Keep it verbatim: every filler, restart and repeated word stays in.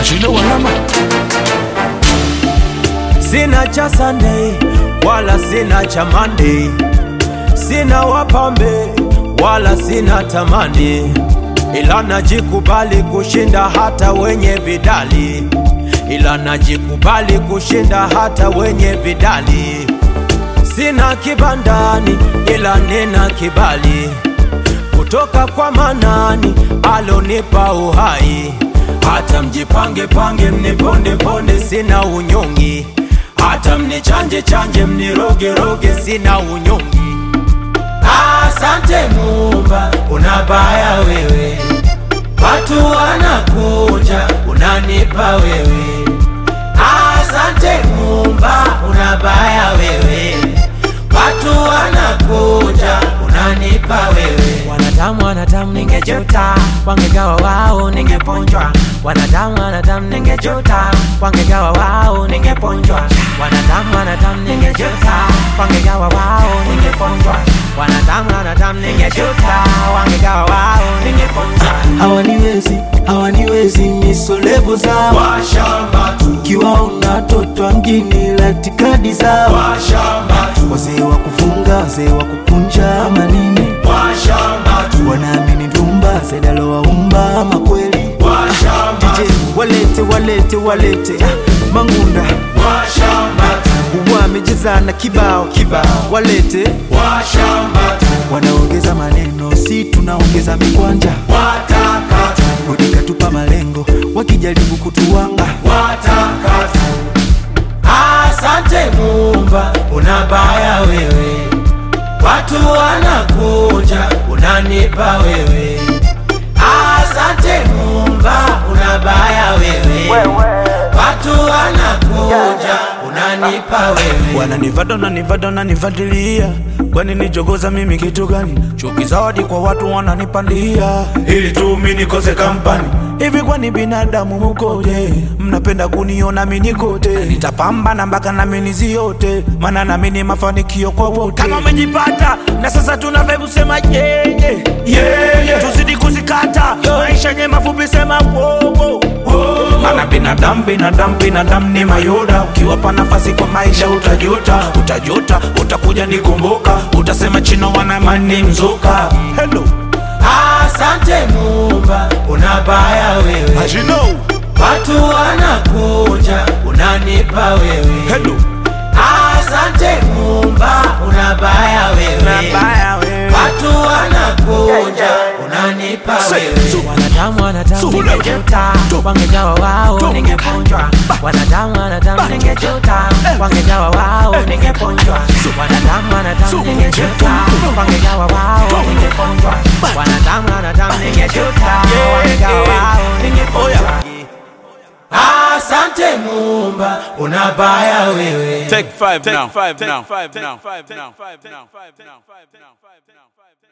Ashino wanama. Sina cha Sunday wala sina cha Monday, sina wapambe wala sina tamani, ila najikubali kushinda hata wenye vidali, ila najikubali kushinda hata wenye vidali. Sina kibandani ila nina kibali kutoka kwa Manani alonipa uhai. Hata mjipange pange mniponde ponde sina unyongi, hata mnichanje chanje mniroge roge sina unyongi. Asante Muumba unabaya wewe, watu wanakuja unanipa wewe. Asante Muumba unabaya wewe, watu wanakuja unanipa wewe. Wanadamu wanadamu ningejuta, wangegawa wao ningeponjwa. Wanadamu wanadamu ningejuta, wangegawa wao ningeponjwa. Wanadamu wanadamu ningejuta, wangegawa wao ningeponjwa. Wanadamu wanadamu ningejuta, wangegawa wao ningeponjwa. Hawaniwezi, hawaniwezi misolevu zao Washamba tu, kiwaona toto mjini latikadi zao washamba tu, wazee wa kufunga, wazee wa kukunja manini, washamba tu, wanaamini ndumba sedalo waumba ama kweli. washamba D J walete walete walete ah, Mangunda washamba tu, wamejezana kibao kibao walete. washamba tu, Wanaongeza maneno si tunaongeza mikwanja, wataka tu, rudika tupa malengo wakijaribu kutuwanga. wataka tu. Asante Muumba unabaya wewe, watu wanakuja unanipa wewe. Asante Muumba unabaya wewe, watu wanakuja unanipa wewe. Wananivada nanivada nanivadilia, kwani nijogoza mimi kitu gani? Chuki zawadi kwa watu wananipandia, ili tu mimi nikose kampani. Hivi kwani binadamu mkoje? Mnapenda kuniona mimi nikote, nitapambana mpaka na mimi niziote, maana na mimi mafanikio kwa wote. Kama umejipata na sasa tuna vibe sema yeye yeye, tuzidi kuzikata maisha yenye mafupi sema wowo. Maana binadamu binadamu binadamu ni mayoda, ukiwapa nafasi kwa maisha utajuta, utajuta, utakuja nikumbuka, utasema chino wanamani mzuka. Hello. Asante Muumba unabaya wewe, Ashino. watu wanakuja unanipa wewe. Hello. Asante Muumba unabaya wewe, Unabaya wewe, watu wanakuja unanipa wewe. Wanadamu wanadamu ningejuta, wangegawa wao ningeponjwa. Wanadamu wanadamu ningejuta, wangegawa wao ningeponjwa. Wanadamu wanadamu ningejuta, wangegawa wao ningeponjwa. Wanadamu wanadamu ningejuta, wangegawa wao ningeponjwa. Asante Muumba unabaya wewe. Take five now. Take five now. Take five now. Take five now. Take five now.